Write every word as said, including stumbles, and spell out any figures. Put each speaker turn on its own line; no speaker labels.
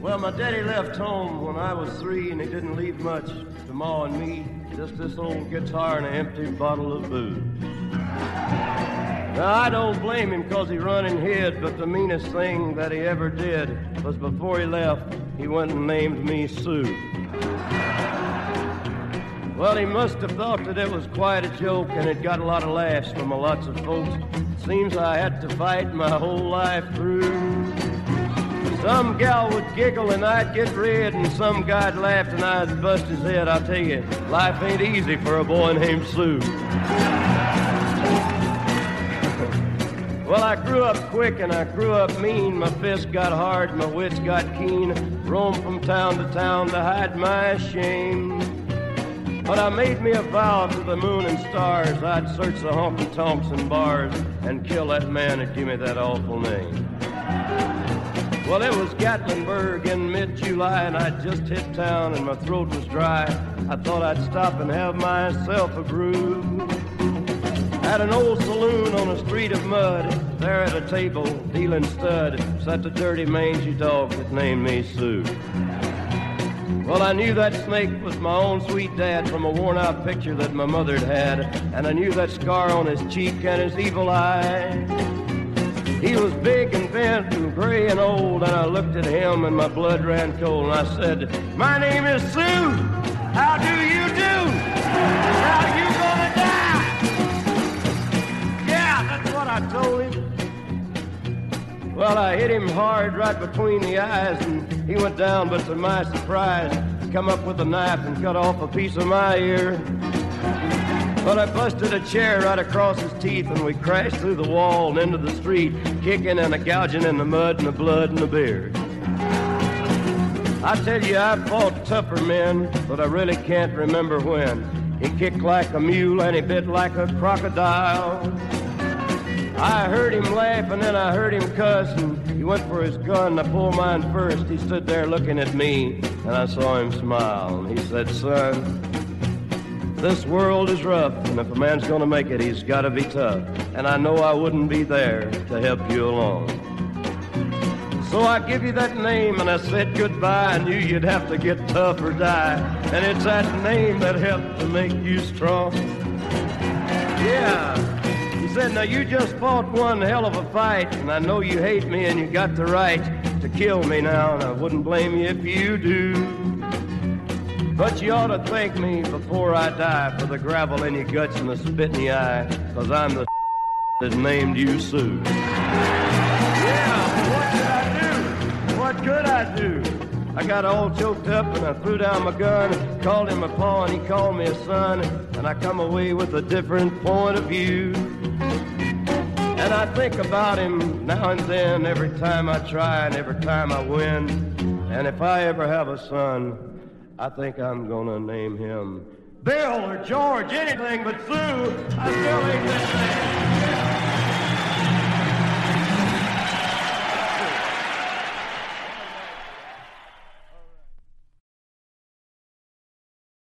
Well, my daddy left home when I was three, and he didn't leave much to Ma and me, just this old guitar and an empty bottle of booze. Now, I don't blame him because he run and hid, but the meanest thing that he ever did was before he left, he went and named me Sue. Well, he must have thought that it was quite a joke, and it got a lot of laughs from a lots of folks. Seems I had to fight my whole life through. Some gal would giggle and I'd get red, and some guy'd laugh and I'd bust his head. I'll tell you, life ain't easy for a boy named Sue. Well, I grew up quick and I grew up mean. My fists got hard, my wits got keen. Roamed from town to town to hide my shame. But I made me a vow to the moon and stars, I'd search the honky-tonks and bars and kill that man that gave me that awful name. Well, it was Gatlinburg in mid-July, and I'd just hit town and my throat was dry. I thought I'd stop and have myself a brew. At an old saloon on a street of mud, there at a table, dealing stud, sat the dirty mangy dog that named me Sue. Well, I knew that snake was my own sweet dad from a worn-out picture that my mother'd had, and I knew that scar on his cheek and his evil eye. He was big and bent and gray and old, and I looked at him and my blood ran cold, and I said, "My name is Sue. How do you do? How you gonna die?" Yeah, that's what I told him. Well, I hit him hard right between the eyes, and he went down, but to my surprise, he come up with a knife and cut off a piece of my ear. But I busted a chair right across his teeth, and we crashed through the wall and into the street, kicking and a gouging in the mud and the blood and the beard. I tell you, I fought tougher men, but I really can't remember when. He kicked like a mule and he bit like a crocodile. I heard him laugh and then I heard him cuss, and he went for his gun. I pulled mine first. He stood there looking at me, and I saw him smile. And he said, "Son, this world is rough, and if a man's gonna make it, he's gotta be tough. And I know I wouldn't be there to help you along. So I give you that name, and I said goodbye. I knew you'd have to get tough or die. And it's that name that helped to make you strong." Yeah. He said, "Now you just fought one hell of a fight, and I know you hate me and you got the right to kill me now, and I wouldn't blame you if you do. But you ought to thank me before I die for the gravel in your guts and the spit in your eye, because I'm the that named you Sue." Yeah, what could I do? What could I do? I got all choked up and I threw down my gun, called him a pa and he called me a son, and I come away with a different point of view. And I think about him now and then, every time I try and every time I win. And if I ever have a son, I think I'm gonna name him Bill or George, anything but Sue. I still ain't that man.